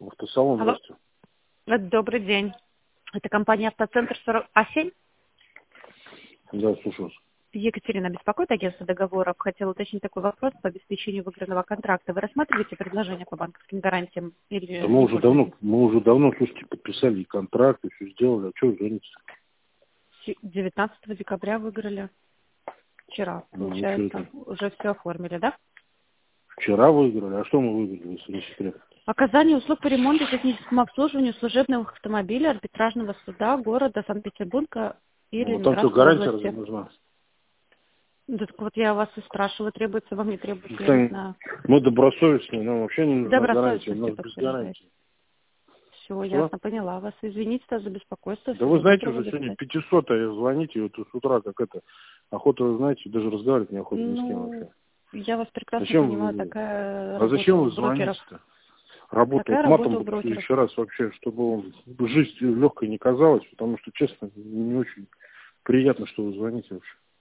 Автосалон, Алло. здравствуйте. Добрый день. Это компания «Автоцентр 47». Да, слушаю вас. Екатерина беспокоит, агентство договоров. Хотела уточнить такой вопрос по обеспечению выигранного контракта. Вы рассматриваете предложение по банковским гарантиям или Да не пользуетесь? мы уже давно, слушайте, подписали и контракт, и все сделали. А что вы звоните? 19 декабря выиграли. Вчера, Ну, что получается. это? Уже все оформили, да? Вчера выиграли. А что мы выиграли, если не секрет? Оказание услуг по ремонту и техническому обслуживанию служебных автомобилей арбитражного суда города Санкт-Петербурга и Ну, там что, Ленинградской гарантия разве области. нужна? Да, так вот я вас и спрашиваю, требуется вам, не требуется, я не Сами- знаю. Мы добросовестные, нам вообще не нужна гарантия. У Добросовестностью нас без гарантии. подтверждаете. Все, Что? ясно, поняла вас. Извините за беспокойство. Да вы Всего знаете, доброго, уже до сегодня свидания. 500-е звоните, и вот с утра как это, охота, вы знаете, даже разговаривать неохота ни с кем Ну, вообще. я вас прекрасно Зачем понимаю, вы, такая а зачем работа у вы брокеров. звоните-то? Работа, Такая вот работа матом у буду в брокеров. следующий раз вообще, чтобы вам жизнь легкой не казалась, потому что, честно, не очень приятно, что вы звоните вообще.